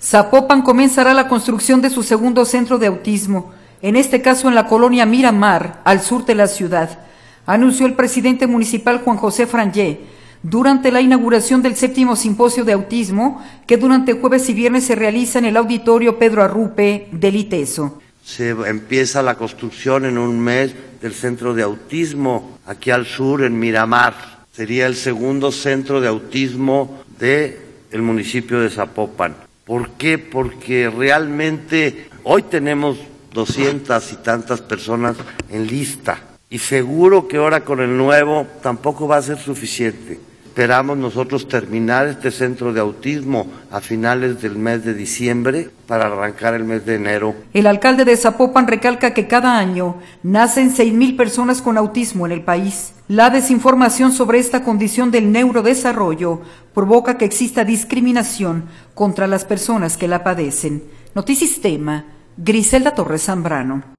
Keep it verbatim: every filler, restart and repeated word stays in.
Zapopan comenzará la construcción de su segundo centro de autismo, en este caso en la colonia Miramar, al sur de la ciudad, anunció el presidente municipal Juan José Frangé durante la inauguración del séptimo simposio de autismo que durante jueves y viernes se realiza en el auditorio Pedro Arrupe del ITESO. Se empieza la construcción en un mes del centro de autismo aquí al sur en Miramar. Sería el segundo centro de autismo del municipio de Zapopan. ¿Por qué? Porque realmente hoy tenemos doscientas y tantas personas en lista y seguro que ahora con el nuevo tampoco va a ser suficiente. Esperamos nosotros terminar este centro de autismo a finales del mes de diciembre para arrancar el mes de enero. El alcalde de Zapopan recalca que cada año nacen seis mil personas con autismo en el país. La desinformación sobre esta condición del neurodesarrollo provoca que exista discriminación contra las personas que la padecen. Notisistema, Griselda Torres Zambrano.